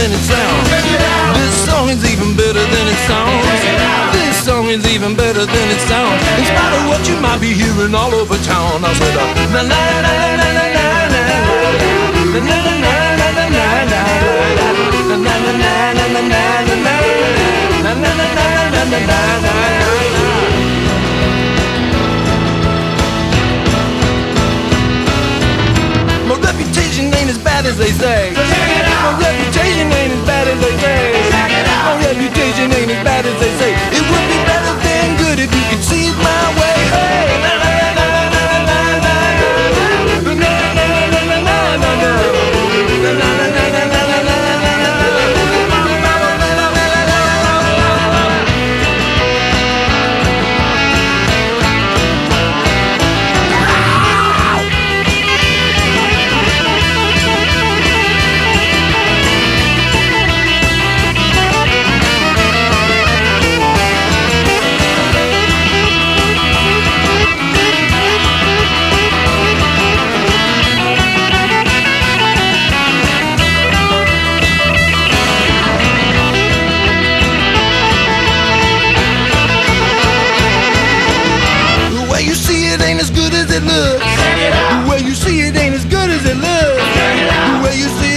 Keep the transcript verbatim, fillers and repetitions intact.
than it sounds. This song is even better than it sounds. This song is even better than it sounds. In spite of what you might be hearing all over town. I said, na na na na na na na na na na na na na na na. My reputation ain't as bad as they say. My reputation ain't as bad as they say. My reputation ain't as bad as they say. It would be better than good if you could see it my way. Hey, na na na na na na na na na na na na na na na. It looks. The way you see it ain't as good as it looks. The way you see